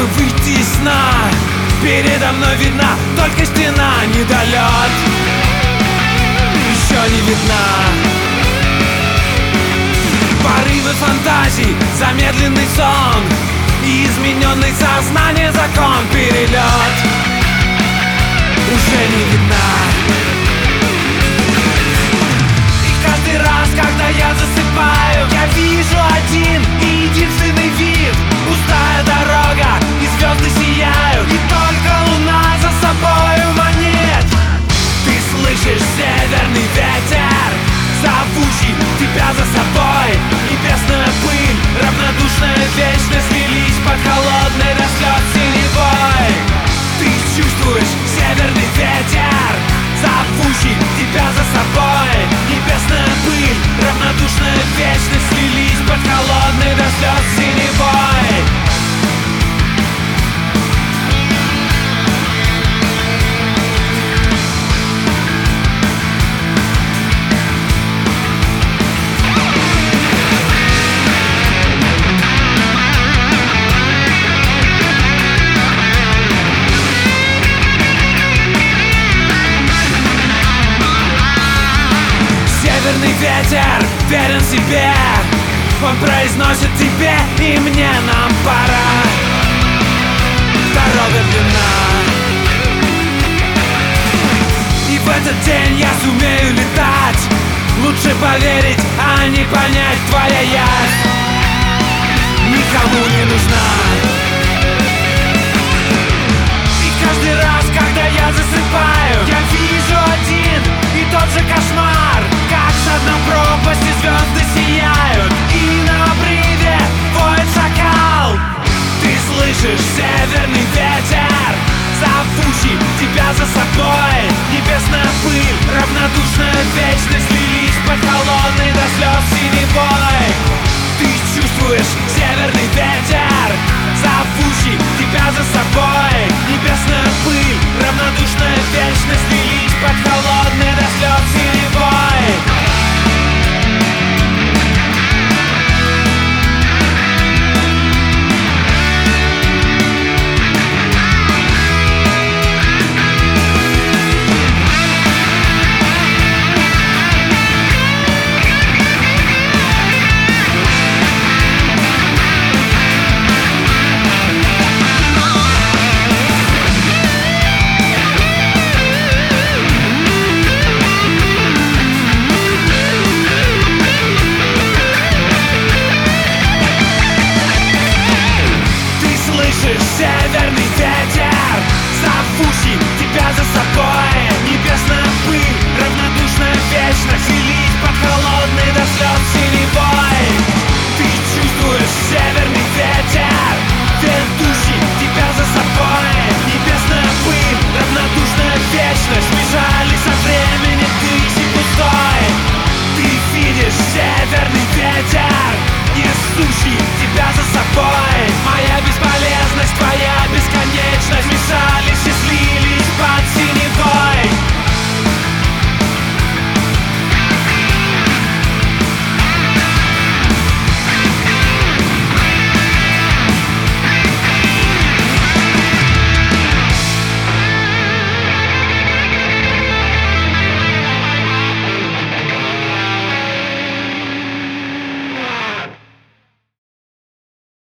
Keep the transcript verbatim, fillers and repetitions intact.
бы выйти из сна, передо мной видна только стена, недолет еще не видна. Порывы фантазий, замедленный сон и измененный сознание закон, перелет уже не видна. И каждый раз, когда я засыпаю, я вижу один и единственный вид: пустая дорога и звезды сияют, и только луна за собою манит. Ты слышишь северный ветер, зовущий тебя за собой. Небесная пыль, равнодушная вечность слились под холодной до слез синевой. Ты чувствуешь северный ветер, зовущий тебя за собой. Небесная пыль, равнодушная вечность слились под холодной до слез синевой. Северный ветер верен себе, он произносит тебе и мне: нам пора, дорога длинна. И в этот день я сумею летать. Лучше поверить, а не понять, твоя ясь никому не нужна. И каждый раз, когда я засыпаю, я вижу один и тот же кошмар, как с дна пропасти звезды сияют, и на обрыве воет шакал. Ты слышишь северный ветер, зовущий тебя за собой. Небесная пыль, равнодушная вечность слились под холодной